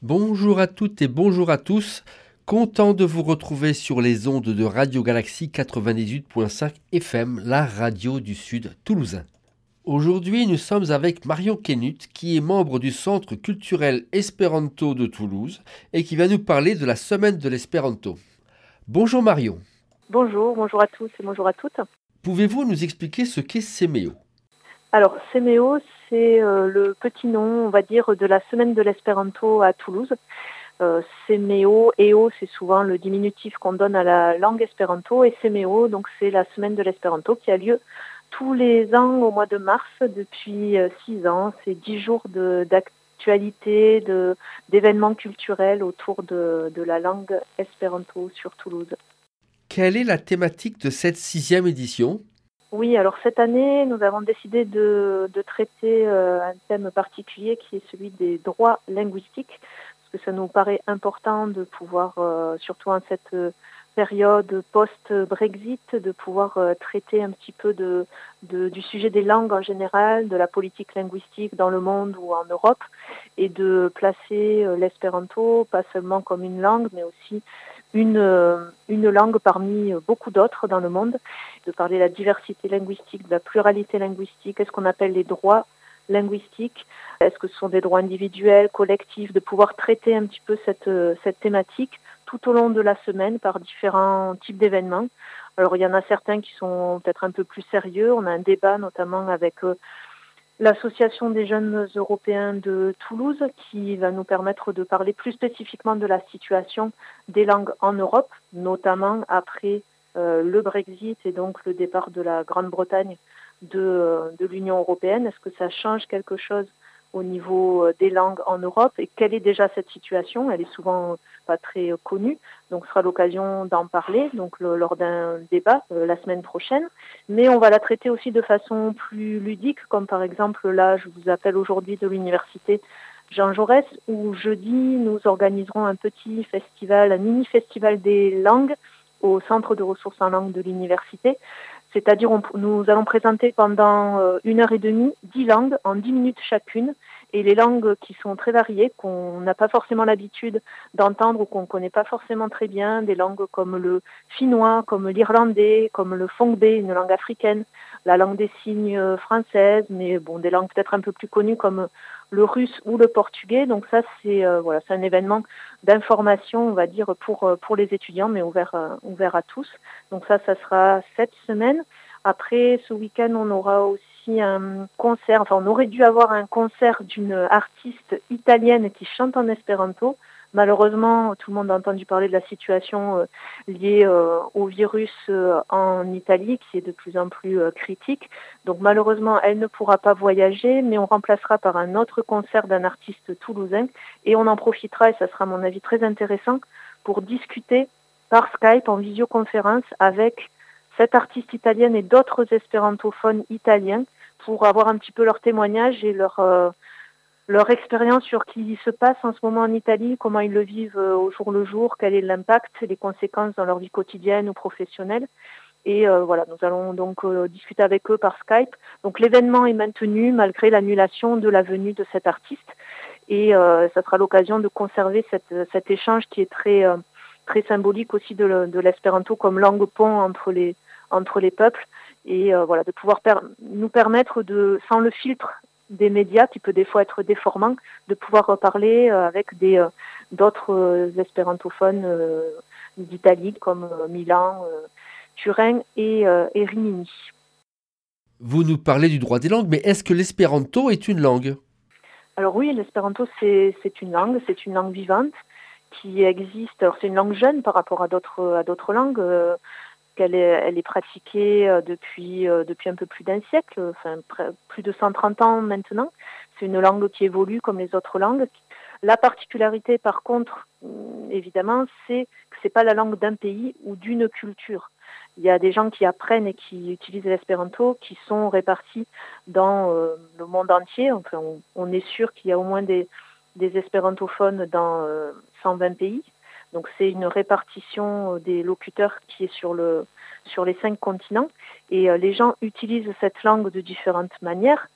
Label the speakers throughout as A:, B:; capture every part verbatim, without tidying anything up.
A: Bonjour à toutes et bonjour à tous. Content de vous retrouver sur les ondes de Radio Galaxie quatre-vingt-dix-huit virgule cinq F M, la radio du Sud toulousain. Aujourd'hui, nous sommes avec Marion Kenut, qui est membre du Centre culturel Espéranto de Toulouse et qui va nous parler de la semaine de l'Espéranto. Bonjour Marion.
B: Bonjour, bonjour à tous et bonjour à toutes.
A: Pouvez-vous nous expliquer ce qu'est Semeo ?
B: Alors, Semeo, c'est euh, le petit nom, on va dire, de la semaine de l'Espéranto à Toulouse. Euh, Semeo, Eo, c'est souvent le diminutif qu'on donne à la langue espéranto, et Semeo, donc c'est la semaine de l'Espéranto qui a lieu tous les ans au mois de mars depuis euh, six ans. C'est dix jours de, d'actualité, de, d'événements culturels autour de, de la langue espéranto sur Toulouse.
A: Quelle est la thématique de cette sixième édition ?
B: Oui, alors cette année, nous avons décidé de, de traiter euh, un thème particulier qui est celui des droits linguistiques, parce que ça nous paraît important de pouvoir, euh, surtout en cette euh, période post-Brexit, de pouvoir euh, traiter un petit peu de, de, du sujet des langues en général, de la politique linguistique dans le monde ou en Europe, et de placer euh, l'espéranto pas seulement comme une langue, mais aussi une, euh, une langue parmi beaucoup d'autres dans le monde, de parler de la diversité linguistique, de la pluralité linguistique, qu'est-ce qu'on appelle les droits linguistiques, est-ce que ce sont des droits individuels, collectifs, de pouvoir traiter un petit peu cette, cette thématique tout au long de la semaine par différents types d'événements. Alors il y en a certains qui sont peut-être un peu plus sérieux, on a un débat notamment avec euh, l'Association des jeunes européens de Toulouse qui va nous permettre de parler plus spécifiquement de la situation des langues en Europe, notamment après euh, le Brexit et donc le départ de la Grande-Bretagne de, de l'Union européenne. Est-ce que ça change quelque chose au niveau des langues en Europe et quelle est déjà cette situation? Elle est souvent pas très connue, donc ce sera l'occasion d'en parler donc le, lors d'un débat euh, la semaine prochaine. Mais on va la traiter aussi de façon plus ludique, comme par exemple là, je vous appelle aujourd'hui de l'université Jean Jaurès, où jeudi nous organiserons un petit festival, un mini-festival des langues au Centre de ressources en langue de l'université. C'est-à-dire, on, nous allons présenter pendant euh, une heure et demie dix langues en dix minutes chacune, et les langues qui sont très variées, qu'on n'a pas forcément l'habitude d'entendre ou qu'on ne connaît pas forcément très bien, des langues comme le finnois, comme l'irlandais, comme le fongbe, une langue africaine, la langue des signes française, mais bon, des langues peut-être un peu plus connues comme le russe ou le portugais. Donc ça, c'est euh, voilà, c'est un événement d'information, on va dire, pour pour les étudiants, mais ouvert euh, ouvert à tous. Donc ça, ça sera cette semaine. Après, ce week-end, on aura aussi un concert, enfin on aurait dû avoir un concert d'une artiste italienne qui chante en espéranto. Malheureusement, tout le monde a entendu parler de la situation euh, liée euh, au virus euh, en Italie, qui est de plus en plus euh, critique. Donc malheureusement, elle ne pourra pas voyager, mais on remplacera par un autre concert d'un artiste toulousain. Et on en profitera, et ça sera à mon avis très intéressant, pour discuter par Skype, en visioconférence, avec cette artiste italienne et d'autres espérantophones italiens pour avoir un petit peu leur témoignage et leur, euh, leur expérience sur ce qui se passe en ce moment en Italie, comment ils le vivent euh, au jour le jour, quel est l'impact, les conséquences dans leur vie quotidienne ou professionnelle. Et euh, voilà, nous allons donc euh, discuter avec eux par Skype. Donc l'événement est maintenu malgré l'annulation de la venue de cet artiste. Et euh, ça sera l'occasion de conserver cette, cet échange qui est très... Euh, très symbolique aussi de, de l'espéranto comme langue pont entre les, entre les peuples et euh, voilà, de pouvoir per- nous permettre de, sans le filtre des médias qui peut des fois être déformant, de pouvoir parler euh, avec des, euh, d'autres euh, espérantophones euh, d'Italie comme euh, Milan, euh, Turin et, euh, et Rimini.
A: Vous nous parlez du droit des langues, mais est-ce que l'espéranto est une langue ?
B: Alors oui, l'espéranto c'est, c'est une langue, c'est une langue vivante qui existe. Alors c'est une langue jeune par rapport à d'autres à d'autres langues. Euh, qu'elle est, elle est pratiquée euh, depuis euh, depuis un peu plus d'un siècle, enfin près, plus de cent trente ans maintenant. C'est une langue qui évolue comme les autres langues. La particularité, par contre, évidemment, c'est que c'est pas la langue d'un pays ou d'une culture. Il y a des gens qui apprennent et qui utilisent l'espéranto, qui sont répartis dans euh, le monde entier. Enfin, on, on est sûr qu'il y a au moins des des espérantophones dans euh, cent vingt pays. Donc c'est une répartition des locuteurs qui est sur le sur les cinq continents. Et euh, les gens utilisent cette langue de différentes manières.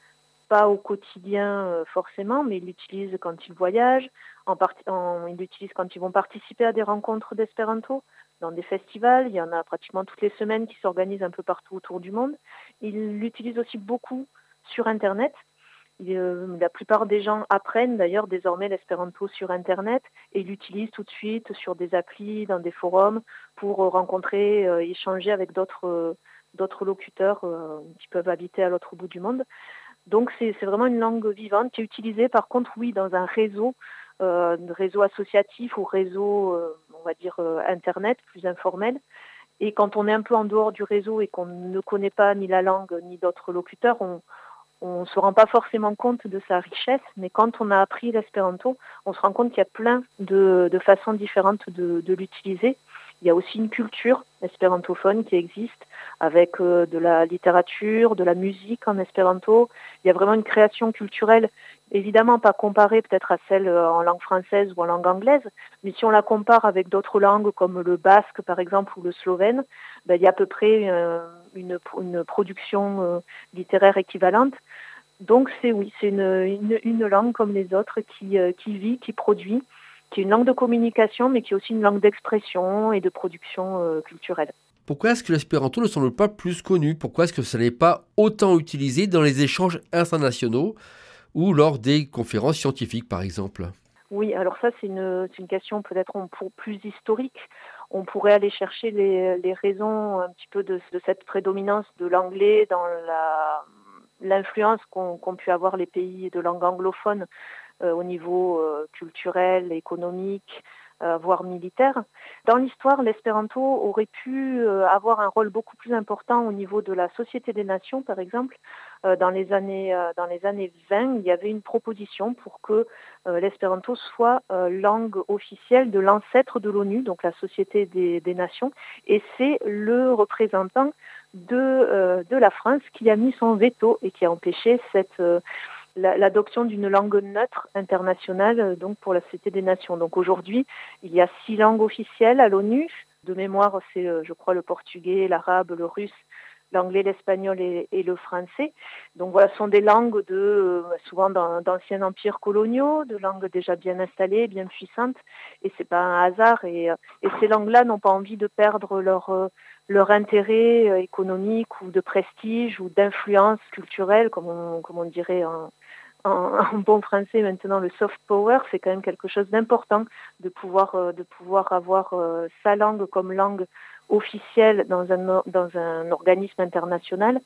B: pas au quotidien euh, forcément, mais ils l'utilisent quand ils voyagent, en part- en- ils l'utilisent quand ils vont participer à des rencontres d'espéranto, dans des festivals. Il y en a pratiquement toutes les semaines qui s'organisent un peu partout autour du monde. Ils l'utilisent aussi beaucoup sur Internet. Il, euh, la plupart des gens apprennent d'ailleurs désormais l'espéranto sur Internet et l'utilisent tout de suite sur des applis, dans des forums, pour euh, rencontrer, euh, échanger avec d'autres euh, d'autres locuteurs euh, qui peuvent habiter à l'autre bout du monde. Donc c'est, c'est vraiment une langue vivante qui est utilisée par contre, oui, dans un réseau, euh, un réseau associatif ou réseau, euh, on va dire, euh, Internet, plus informel. Et quand on est un peu en dehors du réseau et qu'on ne connaît pas ni la langue ni d'autres locuteurs, on on ne se rend pas forcément compte de sa richesse, mais quand on a appris l'espéranto, on se rend compte qu'il y a plein de, de façons différentes de, de l'utiliser. Il y a aussi une culture espérantophone qui existe avec euh, de la littérature, de la musique en espéranto. Il y a vraiment une création culturelle, évidemment pas comparée peut-être à celle euh, en langue française ou en langue anglaise, mais si on la compare avec d'autres langues comme le basque par exemple ou le slovène, ben, il y a à peu près euh, une, une production euh, littéraire équivalente. Donc c'est oui, c'est une, une, une langue comme les autres qui, euh, qui vit, qui produit, qui est une langue de communication, mais qui est aussi une langue d'expression et de production euh, culturelle.
A: Pourquoi est-ce que l'espéranto ne semble pas plus connu? Pourquoi est-ce que ça n'est pas autant utilisé dans les échanges internationaux ou lors des conférences scientifiques, par exemple?
B: Oui, alors ça c'est une, c'est une question peut-être pour plus historique. On pourrait aller chercher les, les raisons un petit peu de, de cette prédominance de l'anglais dans la, l'influence qu'ont, qu'ont pu avoir les pays de langue anglophone euh, au niveau euh, culturel, économique, euh, voire militaire. Dans l'histoire, l'espéranto aurait pu euh, avoir un rôle beaucoup plus important au niveau de la Société des Nations, par exemple. Euh, dans les années euh, dans les années vingt, il y avait une proposition pour que euh, l'espéranto soit euh, langue officielle de l'ancêtre de l'ONU, donc la Société des, des Nations, et c'est le représentant de euh, de la France qui a mis son veto et qui a empêché cette euh, l'adoption d'une langue neutre internationale donc pour la Société des Nations. Donc aujourd'hui, il y a six langues officielles à l'ONU. De mémoire, c'est, je crois, le portugais, l'arabe, le russe, l'anglais, l'espagnol et, et le français. Donc voilà, ce sont des langues de souvent d'anciens empires coloniaux, de langues déjà bien installées, bien puissantes. Et c'est pas un hasard. Et, et ces langues-là n'ont pas envie de perdre leur leur intérêt économique ou de prestige ou d'influence culturelle, comme on, comme on dirait en, en, en bon français maintenant, le soft power, c'est quand même quelque chose d'important de pouvoir, de pouvoir avoir euh, sa langue comme langue officielle dans un, dans un organisme international.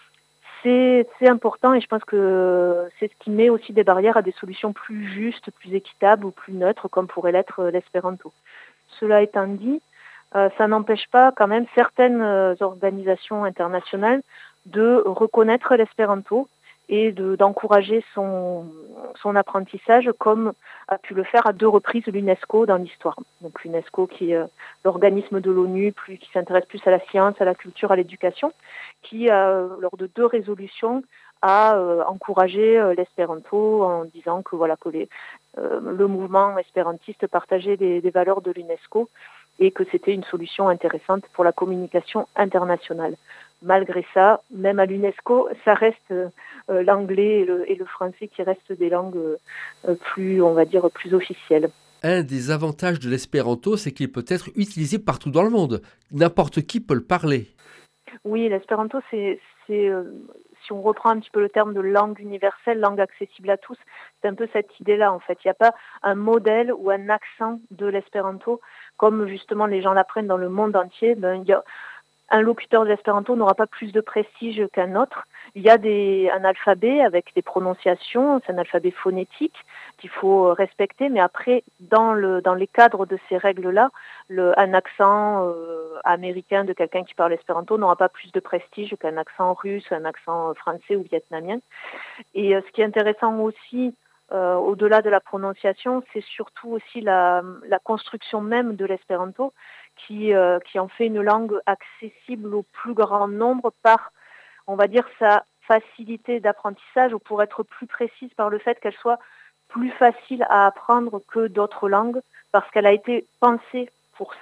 B: C'est, c'est important et je pense que c'est ce qui met aussi des barrières à des solutions plus justes, plus équitables ou plus neutres, comme pourrait l'être l'espéranto. Cela étant dit, euh, ça n'empêche pas quand même certaines euh, organisations internationales de reconnaître l'espéranto et de, d'encourager son, son apprentissage, comme a pu le faire à deux reprises l'UNESCO dans l'histoire. Donc l'UNESCO qui est euh, l'organisme de l'ONU plus, qui s'intéresse plus à la science, à la culture, à l'éducation, qui, euh, lors de deux résolutions, a euh, encouragé euh, l'espéranto en disant que voilà que les, euh, le mouvement espérantiste partageait les, les valeurs de l'UNESCO et que c'était une solution intéressante pour la communication internationale. Malgré ça, même à l'UNESCO, ça reste euh, l'anglais et le, et le français qui restent des langues euh, plus, on va dire, plus officielles.
A: Un des avantages de l'espéranto, c'est qu'il peut être utilisé partout dans le monde. N'importe qui peut le parler.
B: Oui, l'espéranto, c'est, c'est euh, si on reprend un petit peu le terme de langue universelle, langue accessible à tous, c'est un peu cette idée-là en fait. Il n'y a pas un modèle ou un accent de l'espéranto, comme justement les gens l'apprennent dans le monde entier. Ben, il y a un locuteur de l'espéranto n'aura pas plus de prestige qu'un autre. Il y a des, un alphabet avec des prononciations, c'est un alphabet phonétique qu'il faut respecter, mais après, dans, le, dans les cadres de ces règles-là, le, un accent euh, américain de quelqu'un qui parle espéranto n'aura pas plus de prestige qu'un accent russe, un accent français ou vietnamien. Et euh, ce qui est intéressant aussi, Euh, au-delà de la prononciation, c'est surtout aussi la, la construction même de l'espéranto qui, euh, qui en fait une langue accessible au plus grand nombre par, on va dire, sa facilité d'apprentissage, ou pour être plus précise, par le fait qu'elle soit plus facile à apprendre que d'autres langues, parce qu'elle a été pensée pour ça.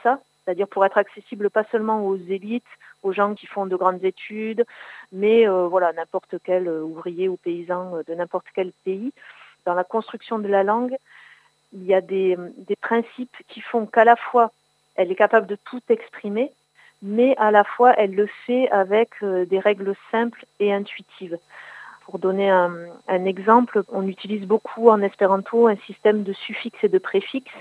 B: c'est-à-dire pour être accessible pas seulement aux élites, aux gens qui font de grandes études, mais euh, voilà, n'importe quel ouvrier ou paysan de n'importe quel pays. Dans la construction de la langue, il y a des, des principes qui font qu'à la fois, elle est capable de tout exprimer, mais à la fois, elle le fait avec euh, des règles simples et intuitives. Pour donner un, un exemple, on utilise beaucoup en espéranto un système de suffixes et de préfixes,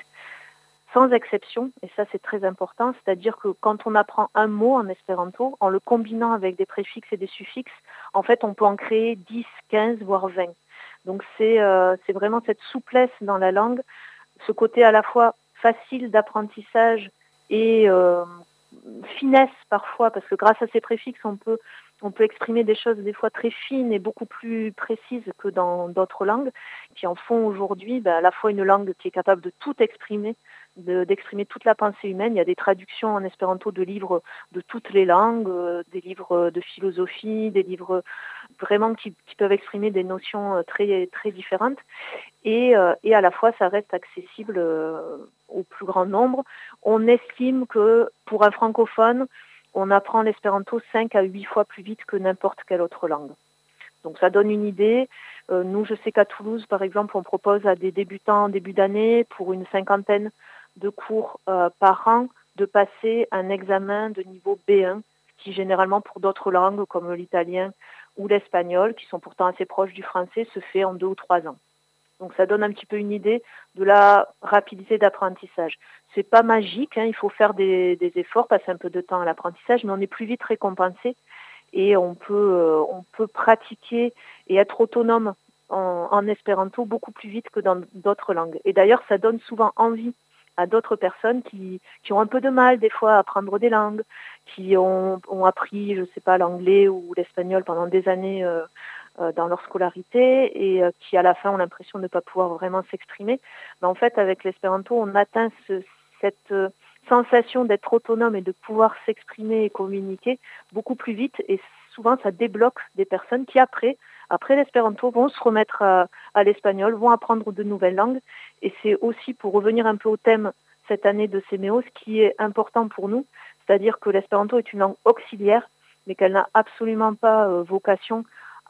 B: sans exception, et ça c'est très important, c'est-à-dire que quand on apprend un mot en espéranto, en le combinant avec des préfixes et des suffixes, en fait on peut en créer dix, quinze, voire vingt. Donc c'est, euh, c'est vraiment cette souplesse dans la langue, ce côté à la fois facile d'apprentissage et euh, finesse parfois, parce que grâce à ces préfixes, on peut, on peut exprimer des choses des fois très fines et beaucoup plus précises que dans d'autres langues, qui en font aujourd'hui ben, à la fois une langue qui est capable de tout exprimer, de, d'exprimer toute la pensée humaine. Il y a des traductions en espéranto de livres de toutes les langues, euh, des livres de philosophie, des livres vraiment qui, qui peuvent exprimer des notions très, très différentes. Et, euh, et à la fois, ça reste accessible euh, au plus grand nombre. On estime que pour un francophone, on apprend l'espéranto cinq à huit fois plus vite que n'importe quelle autre langue. Donc ça donne une idée. Euh, nous, je sais qu'à Toulouse, par exemple, on propose à des débutants en début d'année, pour une cinquantaine de cours euh, par an, de passer un examen de niveau B un, qui généralement pour d'autres langues comme l'italien ou l'espagnol, qui sont pourtant assez proches du français, se fait en deux ou trois ans. Donc ça donne un petit peu une idée de la rapidité d'apprentissage. C'est pas magique, hein, il faut faire des, des efforts, passer un peu de temps à l'apprentissage, mais on est plus vite récompensé et on peut, euh, on peut pratiquer et être autonome en, en espéranto beaucoup plus vite que dans d'autres langues. Et d'ailleurs, ça donne souvent envie à d'autres personnes qui, qui ont un peu de mal des fois à apprendre des langues, qui ont, ont appris, je sais pas, l'anglais ou l'espagnol pendant des années euh, euh, dans leur scolarité et euh, qui à la fin ont l'impression de ne pas pouvoir vraiment s'exprimer. Mais en fait, avec l'espéranto, on atteint ce, cette euh, sensation d'être autonome et de pouvoir s'exprimer et communiquer beaucoup plus vite, et souvent ça débloque des personnes qui après, après l'espéranto, vont se remettre à, à l'espagnol, vont apprendre de nouvelles langues. Et c'est aussi, pour revenir un peu au thème cette année de Séméo, ce qui est important pour nous, c'est-à-dire que l'espéranto est une langue auxiliaire, mais qu'elle n'a absolument pas euh, vocation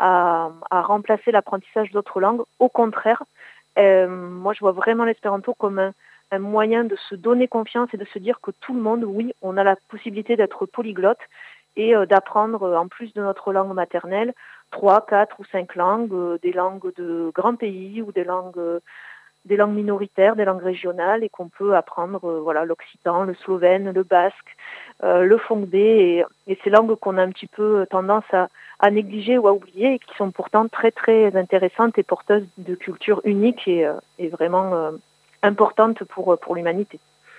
B: à, à remplacer l'apprentissage d'autres langues. Au contraire, euh, moi je vois vraiment l'espéranto comme un, un moyen de se donner confiance et de se dire que tout le monde, oui, on a la possibilité d'être polyglotte et euh, d'apprendre, euh, en plus de notre langue maternelle, trois, quatre ou cinq langues, euh, des langues de grands pays ou des langues, euh, des langues minoritaires, des langues régionales, et qu'on peut apprendre euh, voilà, l'occitan, le slovène, le basque, euh, le fongbe, et, et ces langues qu'on a un petit peu tendance à, à négliger ou à oublier, et qui sont pourtant très très intéressantes et porteuses de culture unique et, euh, et vraiment euh, importantes pour, pour l'humanité.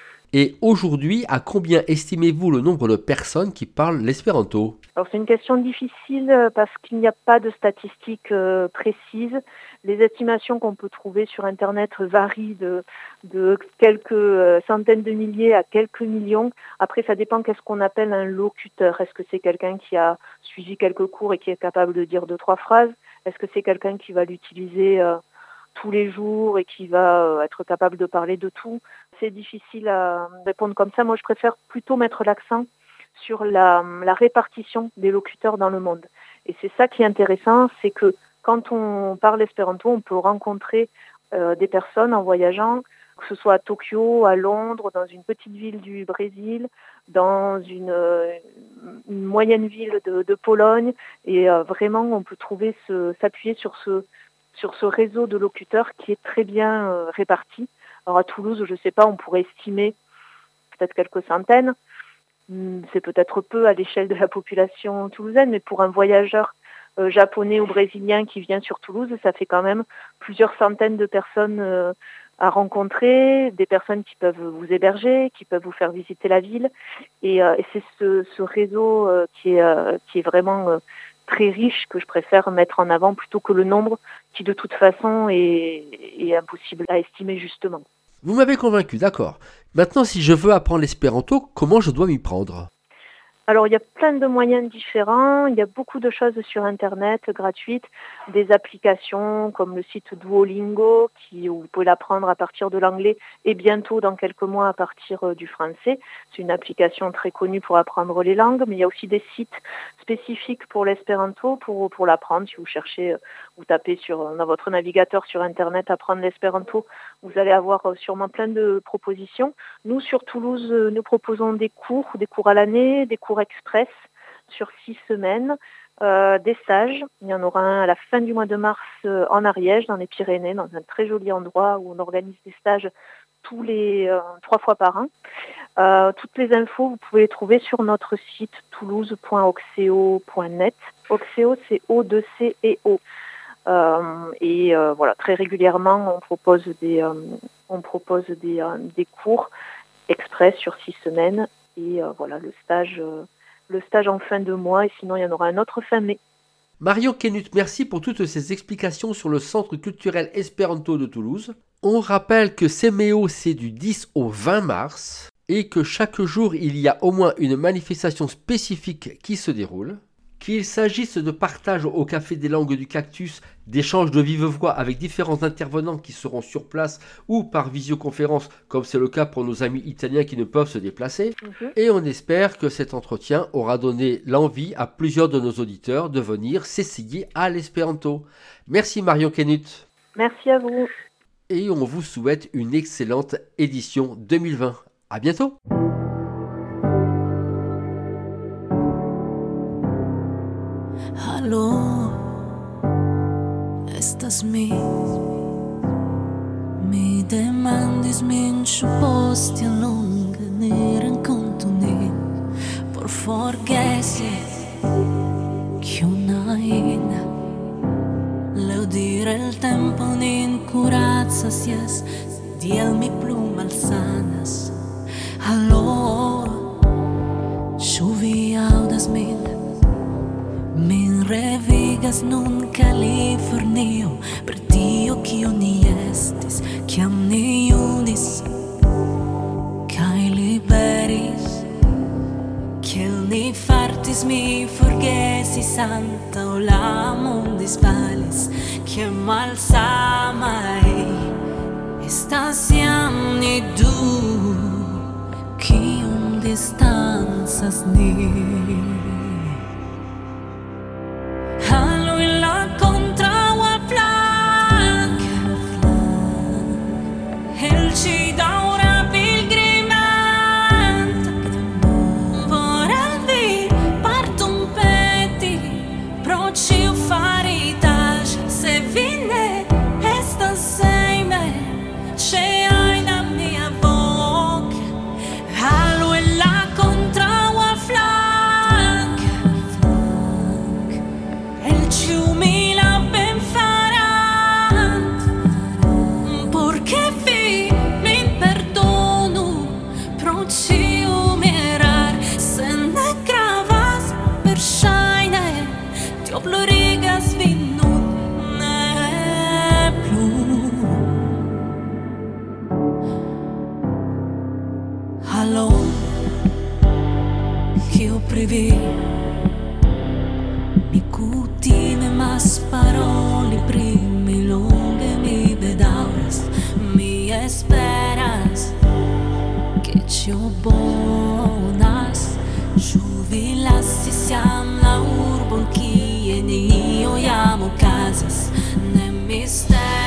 A: Et aujourd'hui, à combien estimez-vous le nombre de personnes qui parlent l'espéranto ?
B: Alors c'est une question difficile parce qu'il n'y a pas de statistiques euh, précises. Les estimations qu'on peut trouver sur Internet varient de, de quelques euh, centaines de milliers à quelques millions. Après, ça dépend qu'est-ce qu'on appelle un locuteur. Est-ce que c'est quelqu'un qui a suivi quelques cours et qui est capable de dire deux, trois phrases ? Est-ce que c'est quelqu'un qui va l'utiliser euh, tous les jours et qui va euh, être capable de parler de tout ? C'est difficile à répondre comme ça. Moi, je préfère plutôt mettre l'accent sur la, la répartition des locuteurs dans le monde. Et c'est ça qui est intéressant, c'est que quand on parle espéranto, on peut rencontrer euh, des personnes en voyageant, que ce soit à Tokyo, à Londres, dans une petite ville du Brésil, dans une, euh, une moyenne ville de, de Pologne, et euh, vraiment on peut trouver ce, s'appuyer sur ce, sur ce réseau de locuteurs qui est très bien euh, réparti. Alors à Toulouse, je ne sais pas, on pourrait estimer peut-être quelques centaines. C'est peut-être peu à l'échelle de la population toulousaine, mais pour un voyageur euh, japonais ou brésilien qui vient sur Toulouse, ça fait quand même plusieurs centaines de personnes euh, à rencontrer, des personnes qui peuvent vous héberger, qui peuvent vous faire visiter la ville. Et, euh, et c'est ce, ce réseau euh, qui, est, euh, qui est vraiment euh, très riche que je préfère mettre en avant plutôt que le nombre qui de toute façon est, est impossible à estimer justement.
A: Vous m'avez convaincu, d'accord. Maintenant, si je veux apprendre l'espéranto, comment je dois m'y prendre ?
B: Alors, il y a plein de moyens différents. Il y a beaucoup de choses sur Internet gratuites, des applications comme le site Duolingo, qui, où vous pouvez l'apprendre à partir de l'anglais et bientôt, dans quelques mois, à partir du français. C'est une application très connue pour apprendre les langues, mais il y a aussi des sites spécifiques pour l'espéranto, pour, pour l'apprendre. Si vous cherchez, vous tapez sur, dans votre navigateur sur Internet apprendre l'espéranto, vous allez avoir sûrement plein de propositions. Nous, sur Toulouse, nous proposons des cours, des cours à l'année, des cours express sur six semaines, euh, des stages. Il y en aura un à la fin du mois de mars euh, en Ariège, dans les Pyrénées, dans un très joli endroit où on organise des stages tous les euh, trois fois par an. Euh, toutes les infos, vous pouvez les trouver sur notre site toulouse point oxeo point net. Oxeo, c'est O deux C E O. Euh, et euh, voilà, très régulièrement, on propose des, euh, on propose des, euh, des cours express sur six semaines. Et euh, voilà, le stage, euh, le stage en fin de mois, et sinon il y en aura un autre fin mai.
A: Marion Kennut, merci pour toutes ces explications sur le Centre culturel Espéranto de Toulouse. On rappelle que Semeo, c'est du dix au vingt mars, et que chaque jour, il y a au moins une manifestation spécifique qui se déroule. Qu'il s'agisse de partage au Café des Langues du Cactus, d'échanges de vive voix avec différents intervenants qui seront sur place ou par visioconférence, comme c'est le cas pour nos amis italiens qui ne peuvent se déplacer. Mmh. Et on espère que cet entretien aura donné l'envie à plusieurs de nos auditeurs de venir s'essayer à l'espéranto. Merci Marion Kennut.
B: Merci à vous.
A: Et on vous souhaite une excellente édition deux mille vingt. À bientôt.
C: Hallå, estas mi Mi demandis min ĉu post longe ni renkontu nin por forgesi kiun laŭdire il tempo nin kuracas, jes, tiel mi plu malsanas. Hallå, ĉu vi aŭdas min? Min revigas nun Californio per tio kio ni estis, kiam ni junis kaj liberis. Kiel ni fartis, mi forgesis antaŭ la mondisfalis, kiel malsamaj estas jam ni du, kiom distancas ni. Mi kutime mas paroli pri mi longe mi bedaŭras, mi esperas ke ĉio bonas. Ĉu vi lasis jam la urbon kie nenio jam okazas? Ne mister